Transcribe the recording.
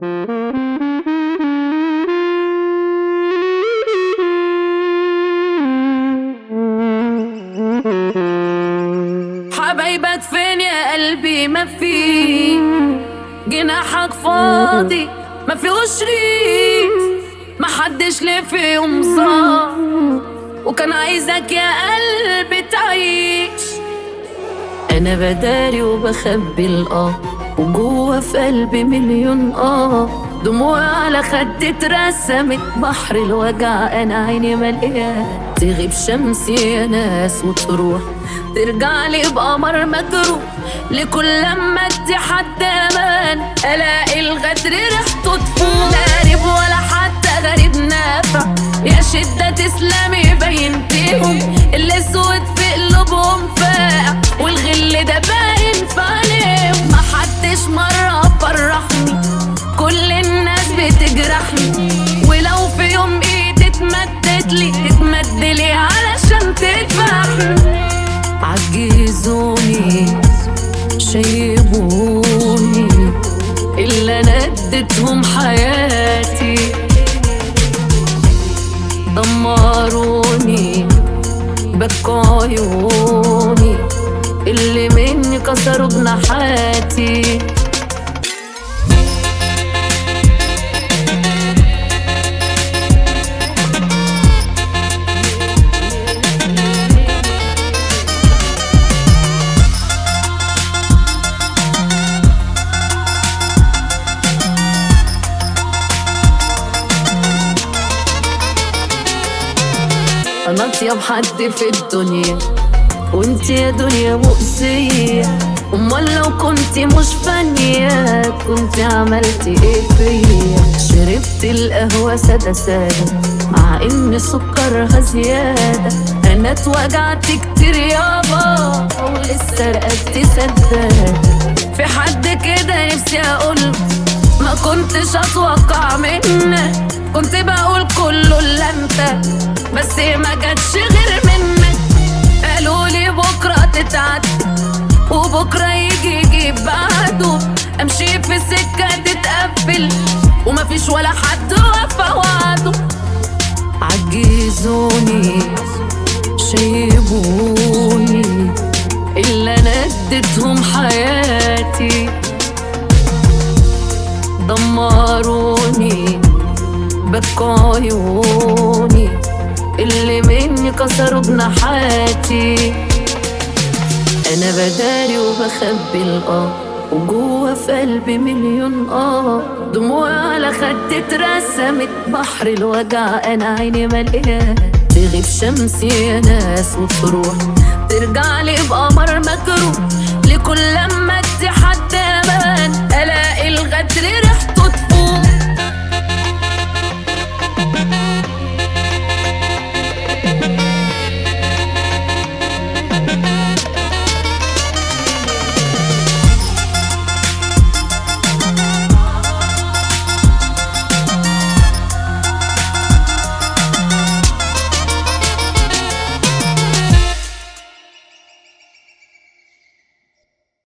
حبايبك فين يا قلبي؟ ما في جناحك فاضي ما فيهوش ريح، ما حدش ليه فيهم صار، وكان عايزك يا قلبي تعيش. انا بداري وبخبي وجوه في قلبي مليون دموع على خدي اترسمت بحر الوجع، انا عيني مليان. تغيب شمسي يا ناس وتروح، ترجع لي بقمر مجروح، لكل لما ادي حد امان الاقي الغدر ريحته تفوق. لا قريب ولا حتى غريب نافع، يا شدة تسلمي بينتيهم، الاسود في قلوبهم فاقع، والغل ده باين في عينيهم. ما حدش مرة فرحني، كل الناس بتجرحني، ولو في يوم ايدي اتمدتلي تتمدلي علشان تدفعني. عجزوني شيبوني اللي انا اديتهم حياتي، دمروني بكوا عيوني اللي مني كسروا جناحاتي. انا اطيب حد في الدنيا، وانت يا دنيا مؤذية. امال لو كنت مش فانية كنت عملتي ايه فيا؟ شربت القهوة سادة سادة مع ان سكرها زيادة، انا اتوجعت كتير يابا ولسه رقدت سدادة. في حد كده نفسي اقول ما كنتش اتوقع منك، كنت بقول كله الا انت، بس ما جاتش غير منك. قالولي بكرة تتعدي وبكرة يجي بعده، امشي في سكة تتقفل ومفيش ولا حد وفى وعده. عجزوني شيبوني اللي انا اديتهم حياتي، دمروني بكوا عيوني اللي مني كسروا جناحاتي. انا بداري وبخبي وجوه في قلبي مليون دموع على خدي اترسمت بحر الوجع، انا عيني مليان. تغيب شمسي يا ناس وتروح، ترجع لي بقمر مجروح،